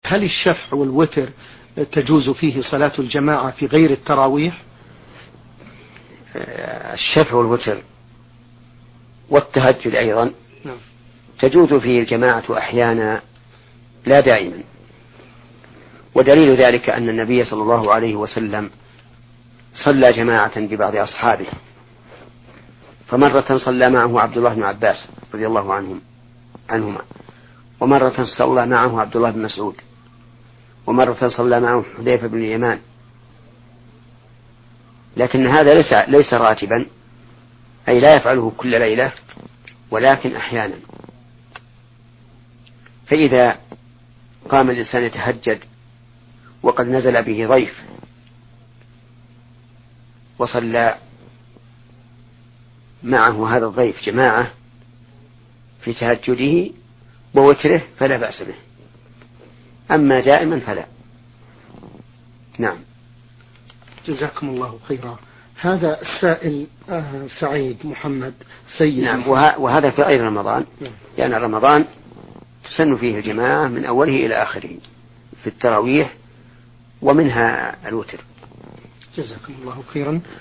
هل الشفع والوتر تجوز فيه صلاة الجماعة في غير التراويح؟ الشفع والوتر والتهجد أيضا تجوز فيه الجماعة أحيانا لا دائما، ودليل ذلك أن النبي صلى الله عليه وسلم صلى جماعة ببعض أصحابه، فمرة صلى معه عبد الله بن عباس رضي الله عنهما، ومرة صلى معه عبد الله بن مسعود، ومرة صلى معه حذيفة بن اليمان، لكن هذا ليس راتبا، أي لا يفعله كل ليلة، ولكن أحيانا. فإذا قام الإنسان يتهجد وقد نزل به ضيف وصلى معه هذا الضيف جماعة في تهجده ووتره فلا بأس به، أما دائما فلا. نعم. جزاكم الله خيرا. هذا السائل سعيد محمد سيد. نعم. وهذا في غير رمضان، لأن رمضان تسن فيه الجماعة من أوله إلى آخره في التراويح ومنها الوتر. جزاكم الله خيرا.